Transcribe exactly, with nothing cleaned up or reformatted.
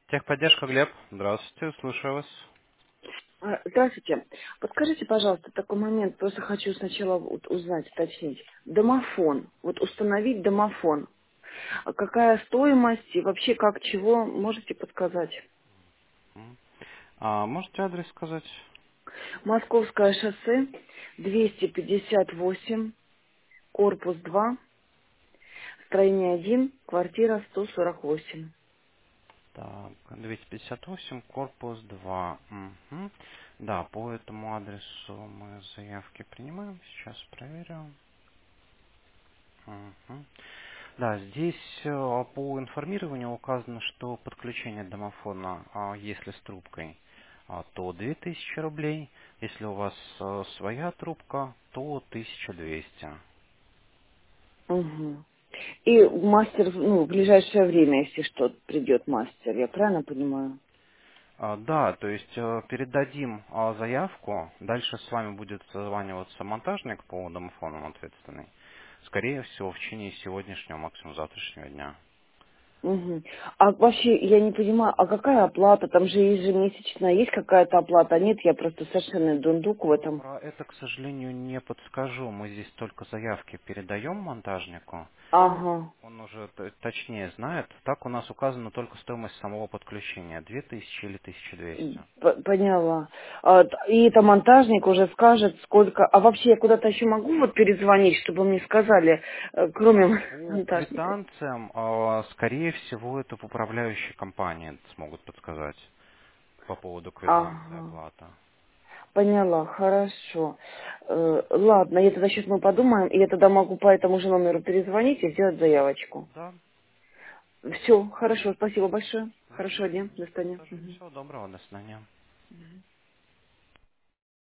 Техподдержка, Глеб. Здравствуйте, слушаю вас. А, Здравствуйте. Подскажите, пожалуйста, такой момент, просто хочу сначала вот узнать, уточнить. Домофон. Вот установить домофон. А какая стоимость и вообще как чего, можете подсказать? М. А можете адрес сказать? Московское шоссе, двести пятьдесят восемь, корпус два, строение один, квартира сто сорок восемь. Так, двести пятьдесят восемь, корпус два. Мгм. Да, по этому адресу мы заявки принимаем. Сейчас проверю. Мгм. Да, здесь э, по информированию указано, что подключение домофона, а, если с трубкой, а, то две тысячи рублей. Если у вас э, своя трубка, то тысяча двести. Угу. И мастер, ну, в ближайшее время, если что, придет мастер, я правильно понимаю? А, Да, то есть э, передадим а, заявку, дальше с вами будет созваниваться монтажник по домофонам ответственный, скорее всего, в течение сегодняшнего, максимум завтрашнего дня. Мгм. А вообще, я не понимаю, а какая оплата? Там же ежемесячно есть какая-то оплата? А нет, я просто совершенно дундук в Э, этом. Про это, к сожалению, не подскажу. Мы здесь только заявки передаем монтажнику. Ага, Он уже т- точнее знает. Так у нас указана только стоимость самого подключения. Две тысячи или тысяча двести. п- поняла. А, т- и это монтажник уже скажет, сколько... А вообще, я куда-то еще могу вот перезвонить, чтобы мне сказали, э, кроме По монтажника? квитанциям, а, скорее всего, это в управляющей компании смогут подсказать по поводу квитанции Ага, оплаты. поняла, хорошо. Э, ладно, я тогда сейчас мы подумаем, и я тогда могу по этому же номеру перезвонить и сделать заявочку. Да. Все, хорошо, спасибо большое. Мгм. Хорошего дня, до Вам свидания. тоже Мгм. всего доброго, до свидания.